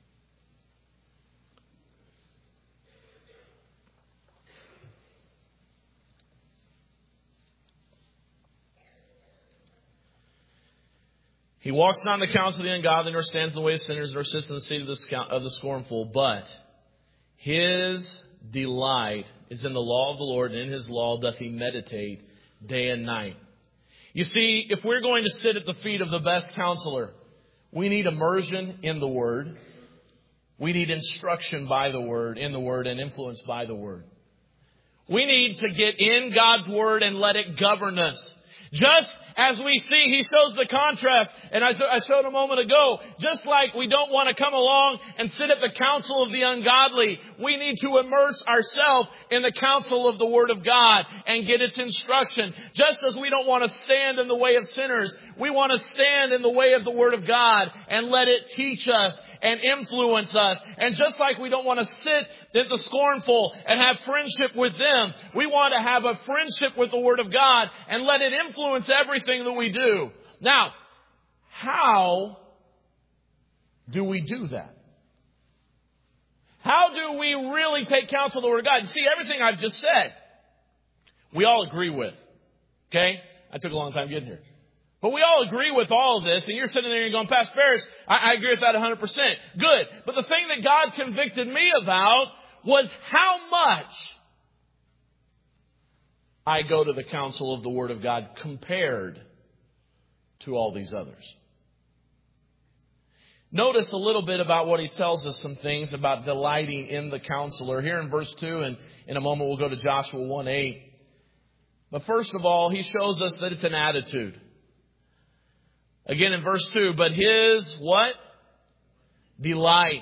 He walks not in the counsel of the ungodly, nor stands in the way of sinners, nor sits in the seat of the scornful. But his delight is in the law of the Lord, and in his law doth he meditate day and night. You see, if we're going to sit at the feet of the best counselor, we need immersion in the Word. We need instruction by the Word, in the Word, and influence by the Word. We need to get in God's Word and let it govern us. Just as we see, he shows the contrast, and I showed a moment ago, just like we don't want to come along and sit at the counsel of the ungodly, we need to immerse ourselves in the counsel of the Word of God and get its instruction. Just as we don't want to stand in the way of sinners, we want to stand in the way of the Word of God and let it teach us and influence us. And just like we don't want to sit at the scornful and have friendship with them, we want to have a friendship with the Word of God and let it influence everything that we do. Now, how do we do that? How do we really take counsel of the Word of God? See, everything I've just said, we all agree with. Okay? I took a long time getting here. But we all agree with all of this, and you're sitting there and you're going, Pastor Ferris, I agree with that 100%. Good. But the thing that God convicted me about was how much I go to the counsel of the Word of God compared to all these others. Notice a little bit about what he tells us, some things about delighting in the counselor. Here in verse 2, and in a moment we'll go to Joshua 1:8. But first of all, he shows us that it's an attitude. Again in verse 2, but his what? Delight.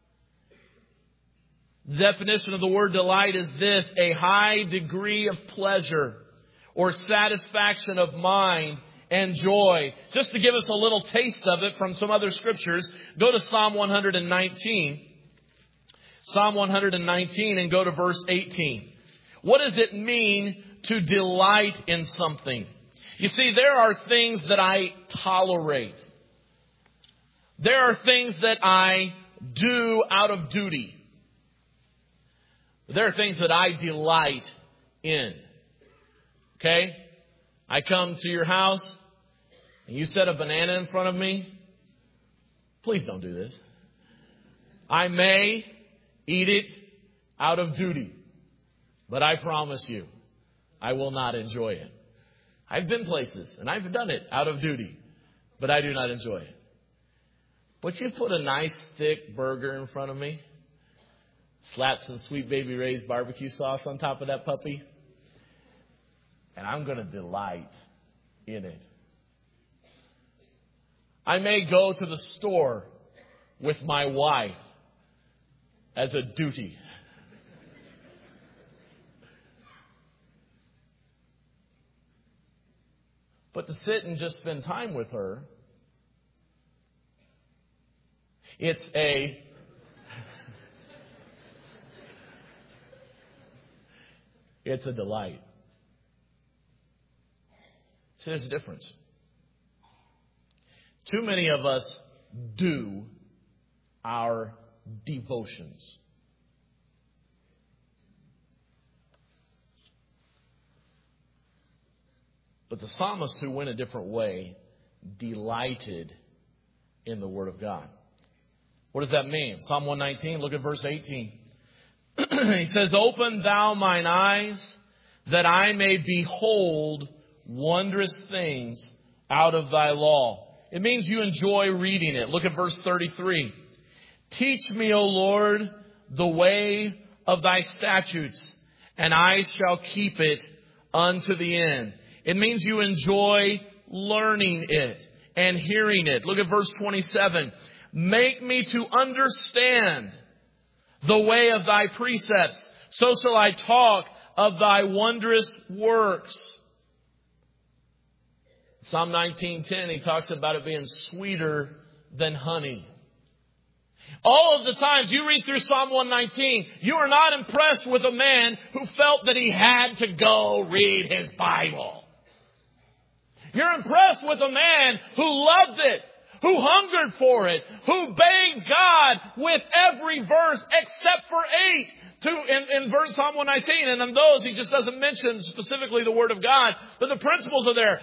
The definition of the word delight is this: a high degree of pleasure or satisfaction of mind and joy. Just to give us a little taste of it from some other scriptures, go to Psalm 119. Psalm 119 and go to verse 18. What does it mean to delight in something? You see, there are things that I tolerate. There are things that I do out of duty. There are things that I delight in. Okay? I come to your house and you set a banana in front of me. Please don't do this. I may eat it out of duty, but I promise you, I will not enjoy it. I've been places and I've done it out of duty, but I do not enjoy it. But you put a nice thick burger in front of me, slap some Sweet Baby Ray's barbecue sauce on top of that puppy, and I'm going to delight in it. I may go to the store with my wife as a duty. But to sit and just spend time with her, it's a delight. So there's a difference. Too many of us do our devotions. But the psalmist who went a different way delighted in the Word of God. What does that mean? Psalm 119, look at verse 18. He says, open thou mine eyes, that I may behold wondrous things out of thy law. It means you enjoy reading it. Look at verse 33. Teach me, O Lord, the way of thy statutes, and I shall keep it unto the end. It means you enjoy learning it and hearing it. Look at verse 27. Make me to understand the way of thy precepts, so shall I talk of thy wondrous works. Psalm 19:10, he talks about it being sweeter than honey. All of the times you read through Psalm 119, you are not impressed with a man who felt that he had to go read his Bible. You're impressed with a man who loved it, who hungered for it, who begged God with every verse except for 8 in verse Psalm 119. And in those, he just doesn't mention specifically the Word of God, but the principles are there.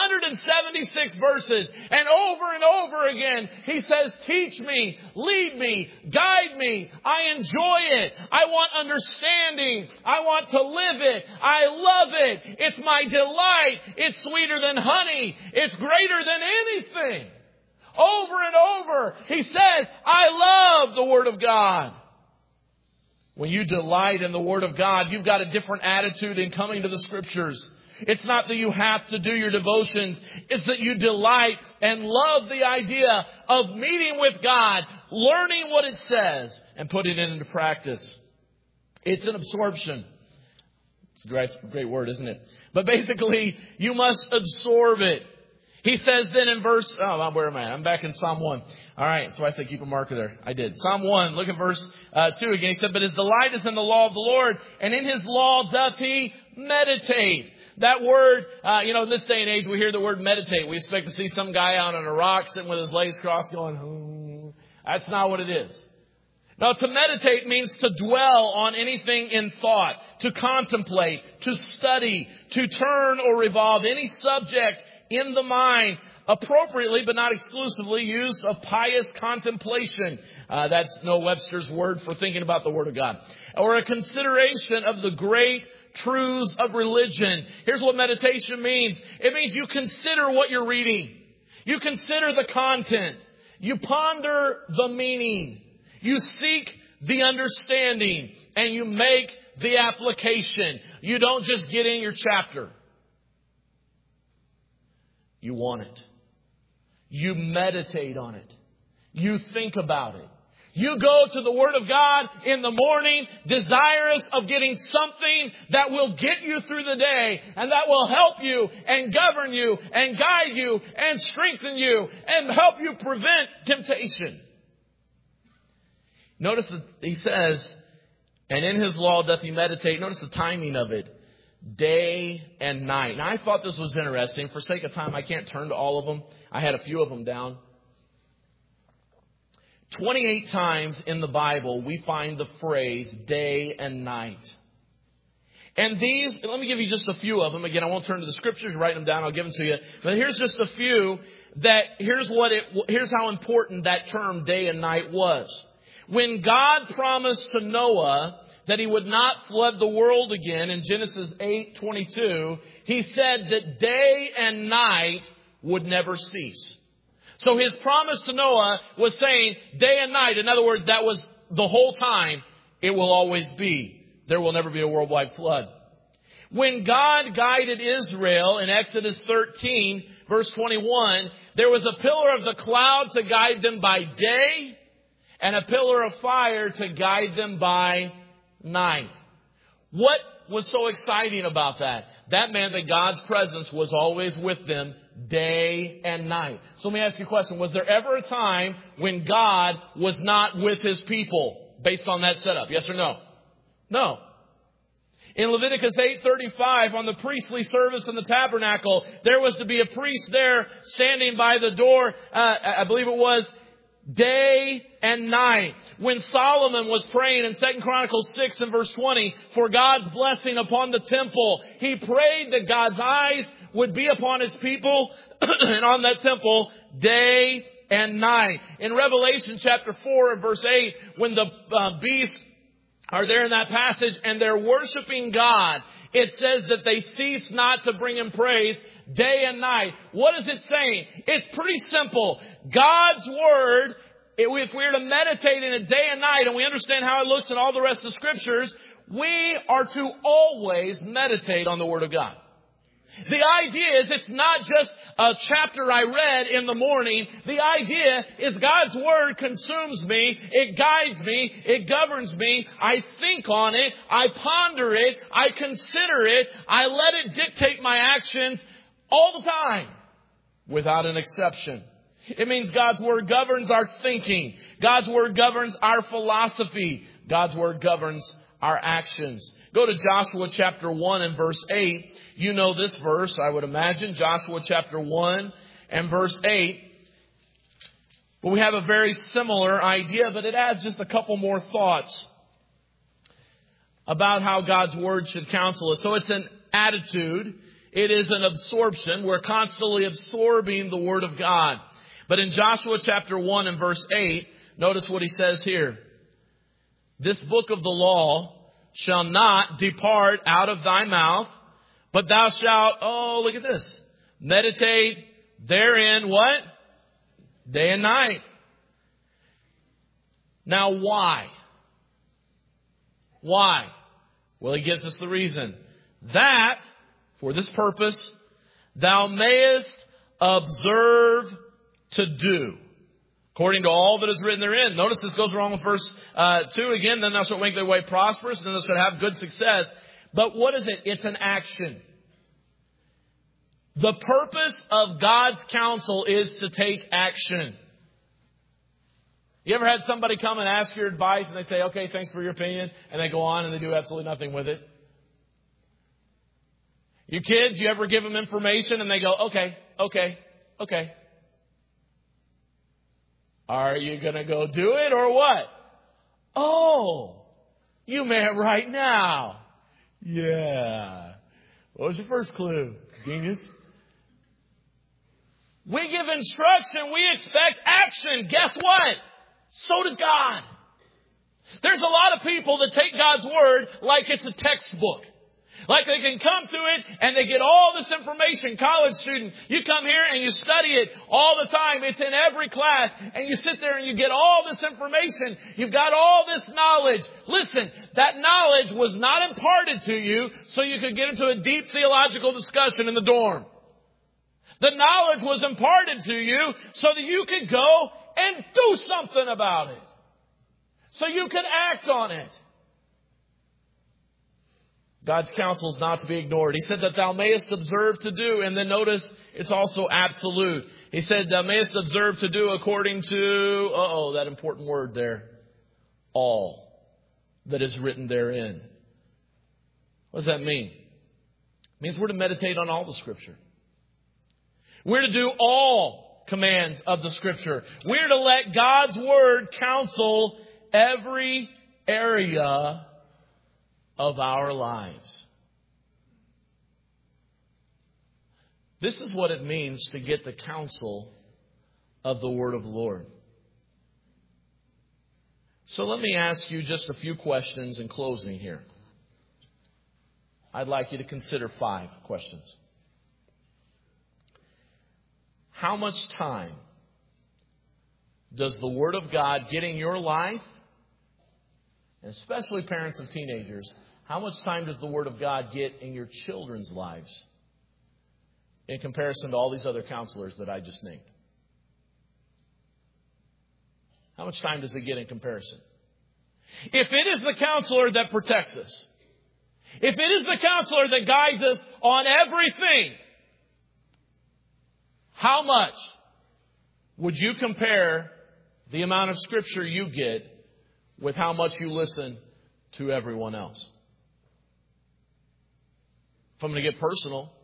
176 verses. And over again, he says, teach me, lead me, guide me. I enjoy it. I want understanding. I want to live it. I love it. It's my delight. It's sweeter than honey. It's greater than anything. Over and over, he says, I love the Word of God. When you delight in the Word of God, you've got a different attitude in coming to the Scriptures. It's not that you have to do your devotions. It's that you delight and love the idea of meeting with God, learning what it says, and putting it into practice. It's an absorption. It's a great word, isn't it? But basically, you must absorb it. He says then in verse, where am I? I'm back in Psalm 1. All right, so I said keep a marker there. I did. Psalm 1, look at verse 2 again. He said, but his delight is in the law of the Lord, and in his law doth he meditate. That word, in this day and age, we hear the word meditate. We expect to see some guy out on a rock sitting with his legs crossed going, That's not what it is. Now, to meditate means to dwell on anything in thought, to contemplate, to study, to turn or revolve any subject in the mind, appropriately but not exclusively, use of pious contemplation. That's Noah Webster's word for thinking about the Word of God. Or a consideration of the great truths of religion. Here's what meditation means. It means you consider what you're reading. You consider the content. You ponder the meaning. You seek the understanding. And you make the application. You don't just get in your chapter. You want it. You meditate on it. You think about it. You go to the Word of God in the morning, desirous of getting something that will get you through the day and that will help you and govern you and guide you and strengthen you and help you prevent temptation. Notice that he says, and in his law doth he meditate. Notice the timing of it. Day and night. Now, I thought this was interesting. For sake of time, I can't turn to all of them. I had a few of them down. 28 times in the Bible, we find the phrase day and night. And these, let me give you just a few of them. Again, I won't turn to the scriptures, write them down, I'll give them to you. But here's just a few that, here's how important that term day and night was. When God promised to Noah that he would not flood the world again in Genesis 8:22, he said that day and night would never cease. So his promise to Noah was saying day and night. In other words, that was the whole time. It will always be. There will never be a worldwide flood. When God guided Israel in Exodus 13, verse 21, there was a pillar of the cloud to guide them by day and a pillar of fire to guide them by night. What was so exciting about that? That meant that God's presence was always with them day and night. So let me ask you a question. Was there ever a time when God was not with his people based on that setup? Yes or no? No. In Leviticus 8:35, on the priestly service in the tabernacle, there was to be a priest there standing by the door. I believe it was day and night. When Solomon was praying in 2 Chronicles 6 and verse 20 for God's blessing upon the temple, he prayed that God's eyes would be upon his people and on that temple day and night. In Revelation chapter 4 and verse 8, when the beasts are there in that passage and they're worshiping God, it says that they cease not to bring him praise day and night. What is it saying? It's pretty simple. God's Word, if we are to meditate in it day and night, and we understand how it looks in all the rest of the Scriptures, we are to always meditate on the Word of God. The idea is it's not just a chapter I read in the morning. The idea is God's Word consumes me. It guides me. It governs me. I think on it. I ponder it. I consider it. I let it dictate my actions all the time, without an exception. It means God's Word governs our thinking. God's Word governs our philosophy. God's Word governs our actions. Go to Joshua chapter 1 and verse 8. You know this verse, I would imagine. Joshua chapter 1 and verse 8. But we have a very similar idea, but it adds just a couple more thoughts about how God's Word should counsel us. So it's an attitude. It is an absorption. We're constantly absorbing the Word of God. But in Joshua chapter 1 and verse 8, notice what he says here. This book of the law shall not depart out of thy mouth, but thou shalt, look at this, meditate therein, what? Day and night. Now why? Why? Well, he gives us the reason. That, for this purpose, thou mayest observe to do, according to all that is written therein. Notice this goes along with verse 2 again. Then thou shalt make thy way prosperous, and then thou shalt have good success. But what is it? It's an action. The purpose of God's counsel is to take action. You ever had somebody come and ask your advice and they say, okay, thanks for your opinion, and they go on and they do absolutely nothing with it? You kids, you ever give them information and they go, okay. Are you going to go do it or what? Oh, you meant right now. Yeah. What was your first clue? Genius. We give instruction. We expect action. Guess what? So does God. There's a lot of people that take God's Word like it's a textbook. Like they can come to it and they get all this information. College student, you come here and you study it all the time. It's in every class. And you sit there and you get all this information. You've got all this knowledge. Listen, that knowledge was not imparted to you so you could get into a deep theological discussion in the dorm. The knowledge was imparted to you so that you could go and do something about it. So you could act on it. God's counsel is not to be ignored. He said that thou mayest observe to do. And then notice it's also absolute. He said thou mayest observe to do according to, that important word there. All that is written therein. What does that mean? It means we're to meditate on all the Scripture. We're to do all commands of the Scripture. We're to let God's Word counsel every area of our lives. This is what it means to get the counsel of the Word of the Lord. So let me ask you just a few questions in closing here. I'd like you to consider 5 questions. How much time does the Word of God get in your life? And especially parents of teenagers, how much time does the Word of God get in your children's lives in comparison to all these other counselors that I just named? How much time does it get in comparison? If it is the counselor that protects us, if it is the counselor that guides us on everything, how much would you compare the amount of Scripture you get with how much you listen to everyone else? If I'm going to get personal,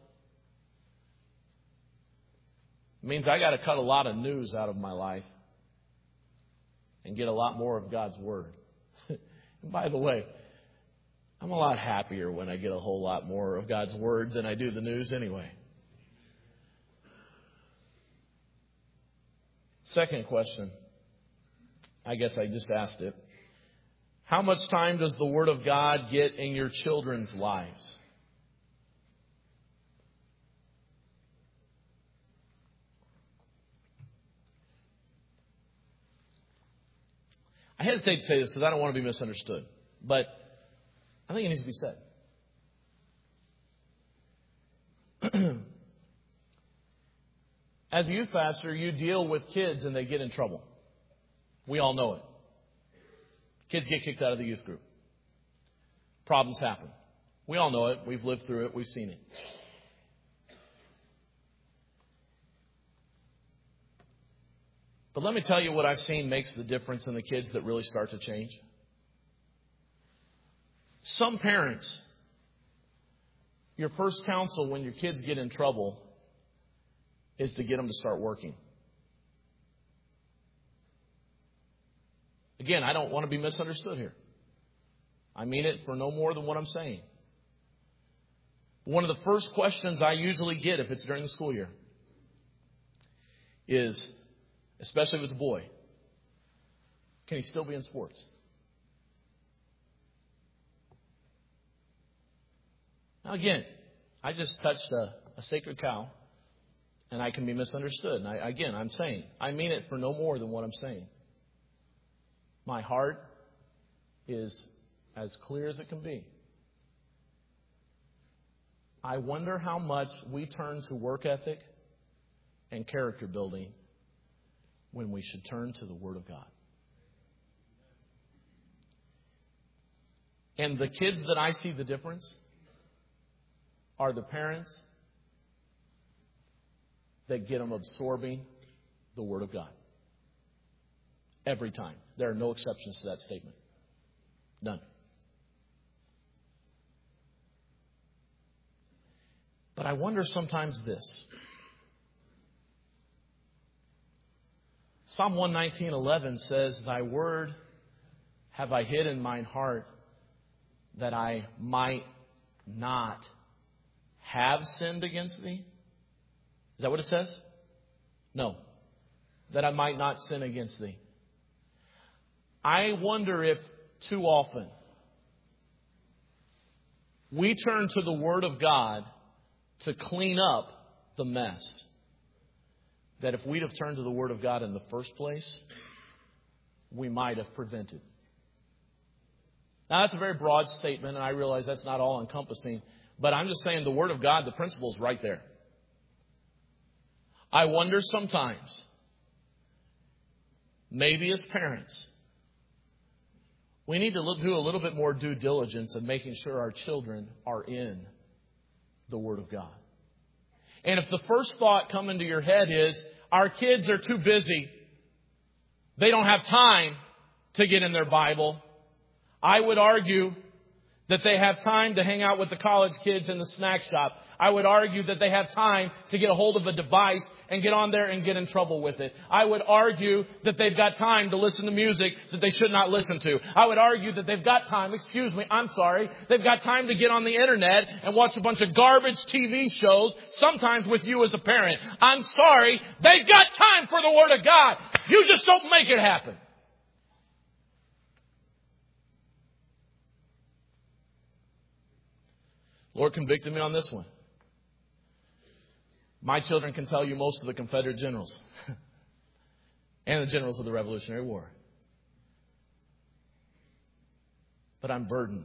it means I got to cut a lot of news out of my life and get a lot more of God's Word. And by the way, I'm a lot happier when I get a whole lot more of God's Word than I do the news anyway. Second question, I guess I just asked it. How much time does the Word of God get in your children's lives? I hesitate to say this because I don't want to be misunderstood, but I think it needs to be said. As a youth pastor, you deal with kids and they get in trouble. We all know it. Kids get kicked out of the youth group. Problems happen. We all know it. We've lived through it. We've seen it. But let me tell you what I've seen makes the difference in the kids that really start to change. Some parents, your first counsel when your kids get in trouble is to get them to start working. Again, I don't want to be misunderstood here. I mean it for no more than what I'm saying. One of the first questions I usually get if it's during the school year is, especially if it's a boy, can he still be in sports? Now again, I just touched a sacred cow, and I can be misunderstood. And I'm saying, I mean it for no more than what I'm saying. My heart is as clear as it can be. I wonder how much we turn to work ethic and character building when we should turn to the Word of God. And the kids that I see the difference are the parents that get them absorbing the Word of God. Every time. There are no exceptions to that statement. None. But I wonder sometimes this. Psalm 119:11 says, Thy word have I hid in mine heart, that I might not have sinned against thee. Is that what it says? No. That I might not sin against thee. I wonder if too often we turn to the Word of God to clean up the mess that if we'd have turned to the Word of God in the first place, we might have prevented. Now, that's a very broad statement, and I realize that's not all encompassing, but I'm just saying the Word of God, the principle is right there. I wonder sometimes, maybe as parents, we need to do a little bit more due diligence in making sure our children are in the Word of God. And if the first thought come into your head is, our kids are too busy, they don't have time to get in their Bible, I would argue that they have time to hang out with the college kids in the snack shop. I would argue that they have time to get a hold of a device and get on there and get in trouble with it. I would argue that they've got time to listen to music that they should not listen to. I would argue that they've got time, they've got time to get on the internet and watch a bunch of garbage TV shows, sometimes with you as a parent. I'm sorry, they've got time for the Word of God. You just don't make it happen. Lord convicted me on this one. My children can tell you most of the Confederate generals and the generals of the Revolutionary War. But I'm burdened.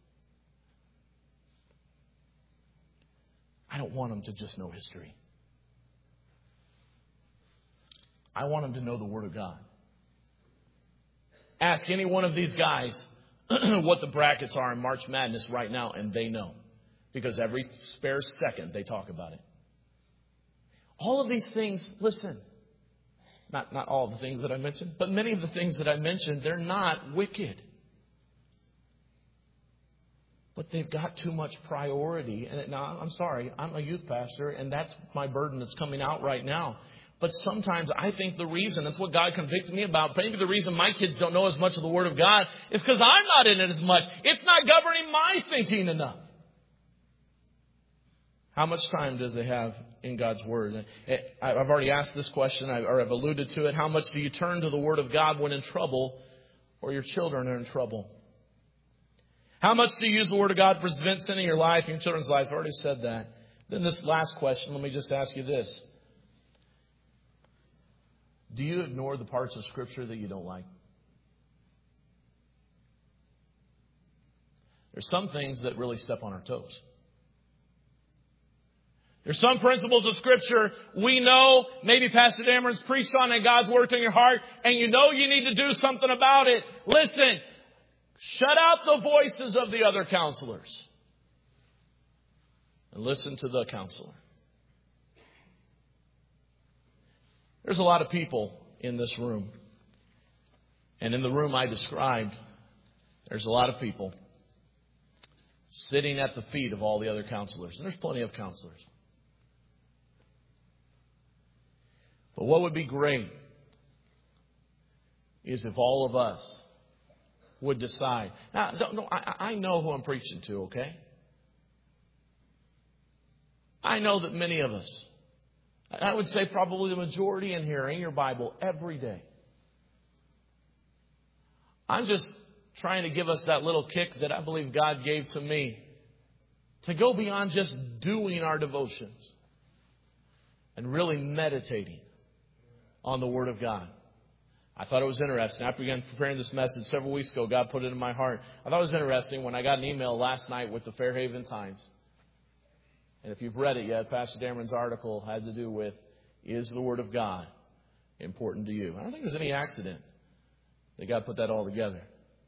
I don't want them to just know history. I want them to know the Word of God. Ask any one of these guys what the brackets are in March Madness right now, and they know. Because every spare second they talk about it. All of these things, listen, not all of the things that I mentioned, but many of the things that I mentioned, they're not wicked. But they've got too much priority. And now, I'm sorry, I'm a youth pastor, and that's my burden that's coming out right now. But sometimes I think the reason, that's what God convicted me about, maybe the reason my kids don't know as much of the Word of God is because I'm not in it as much. It's not governing my thinking enough. How much time does they have in God's Word? I've already asked this question, or I've alluded to it. How much do you turn to the Word of God when in trouble or your children are in trouble? How much do you use the Word of God to prevent sin in your life and your children's lives? I've already said that. Then this last question, let me just ask you this. Do you ignore the parts of Scripture that you don't like? There's some things that really step on our toes. There's some principles of Scripture we know, maybe Pastor Dameron's preached on and God's worked in your heart, and you know you need to do something about it. Listen, shut out the voices of the other counselors and listen to the counselor. There's a lot of people in this room, and in the room I described, there's a lot of people sitting at the feet of all the other counselors, and there's plenty of counselors. But what would be great is if all of us would decide. Now, I know who I'm preaching to, okay? I know that many of us, I would say probably the majority in here, in your Bible every day. I'm just trying to give us that little kick that I believe God gave to me to go beyond just doing our devotions and really meditating on the Word of God. I thought it was interesting. After we began preparing this message several weeks ago, God put it in my heart. I thought it was interesting when I got an email last night with the Fairhaven Times. And if you've read it yet, Pastor Dameron's article had to do with, is the Word of God important to you? I don't think there's any accident that God put that all together.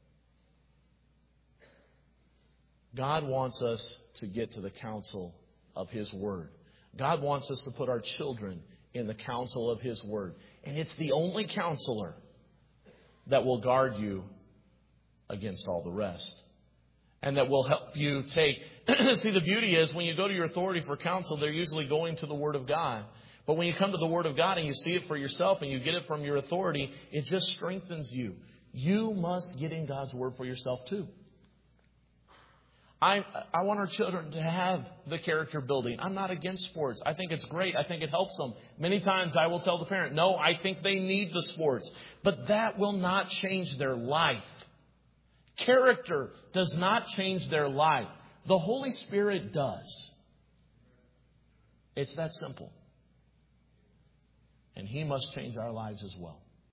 God wants us to get to the counsel of His Word. God wants us to put our children in the counsel of His Word. And it's the only counselor that will guard you against all the rest. And that will help you take... See, the beauty is when you go to your authority for counsel, they're usually going to the Word of God. But when you come to the Word of God and you see it for yourself and you get it from your authority, it just strengthens you. You must get in God's Word for yourself too. I want our children to have the character building. I'm not against sports. I think it's great. I think it helps them. Many times I will tell the parent, no, I think they need the sports. But that will not change their life. Character does not change their life. The Holy Spirit does. It's that simple. And He must change our lives as well.